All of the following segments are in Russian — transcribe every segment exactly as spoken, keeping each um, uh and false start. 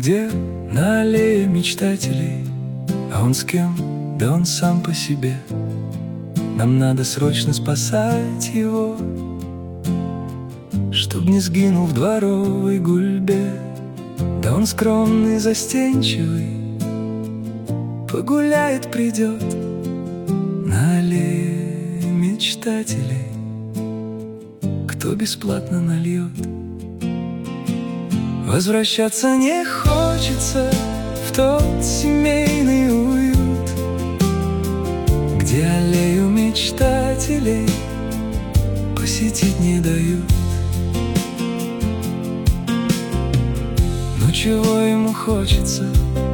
где на аллее мечтателей. А он с кем? Да он сам по себе. Нам надо срочно спасать его, чтоб не сгинул в дворовой гульбе. Да он скромный, застенчивый, погуляет, придет на аллее мечтателей. Кто бесплатно нальет? Возвращаться не хочется в тот семейный уют, где аллею мечтателей посетить не дают. Ну чего ему хочется?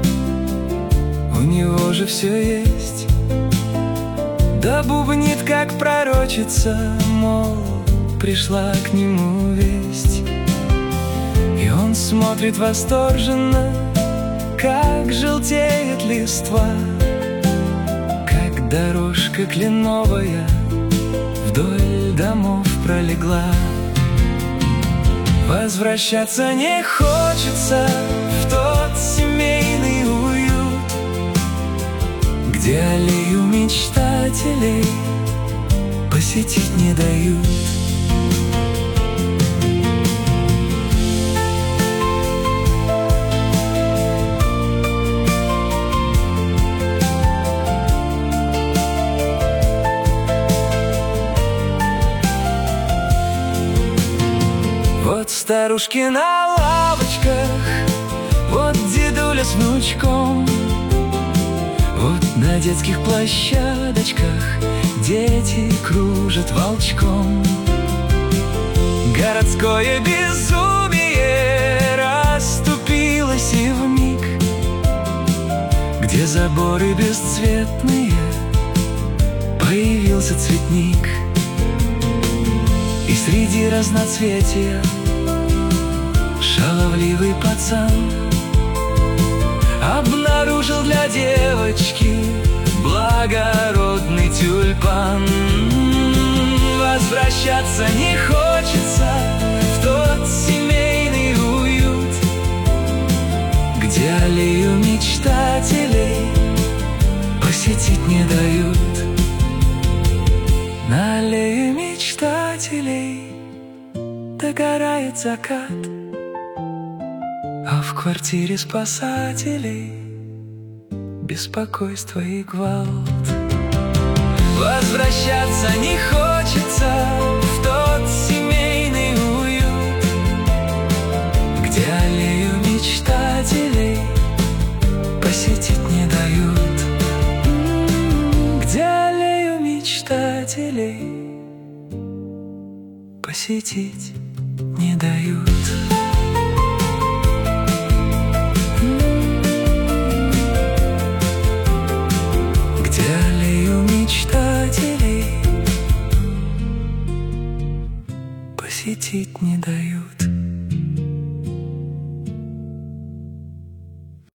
У него же все есть. Да бубнит, как пророчица, мол, пришла к нему весть. И он смотрит восторженно, как желтеет листва, как дорожка кленовая вдоль домов пролегла. Возвращаться не хочется в тот семейный уют, где аллею мечтателей посетить не дают. Вот старушки на лавочках, вот дедуля с внучком, вот на детских площадочках дети кружат волчком. Городское безумие расступилось и вмиг, где заборы бесцветные появился цветник. И среди разноцветия шаловливый пацан обнаружил для девочки благородный тюльпан. Возвращаться не хочется в тот семейный уют, где аллею мечтателей посетить не дают. На аллее мечтателей догорает закат, а в квартире спасателей беспокойство и гвалт. Возвращаться не хочется в тот семейный уют, где аллею мечтателей посетить не дают. Где аллею мечтателей посетить не дают. Мечтателей посетить не дают.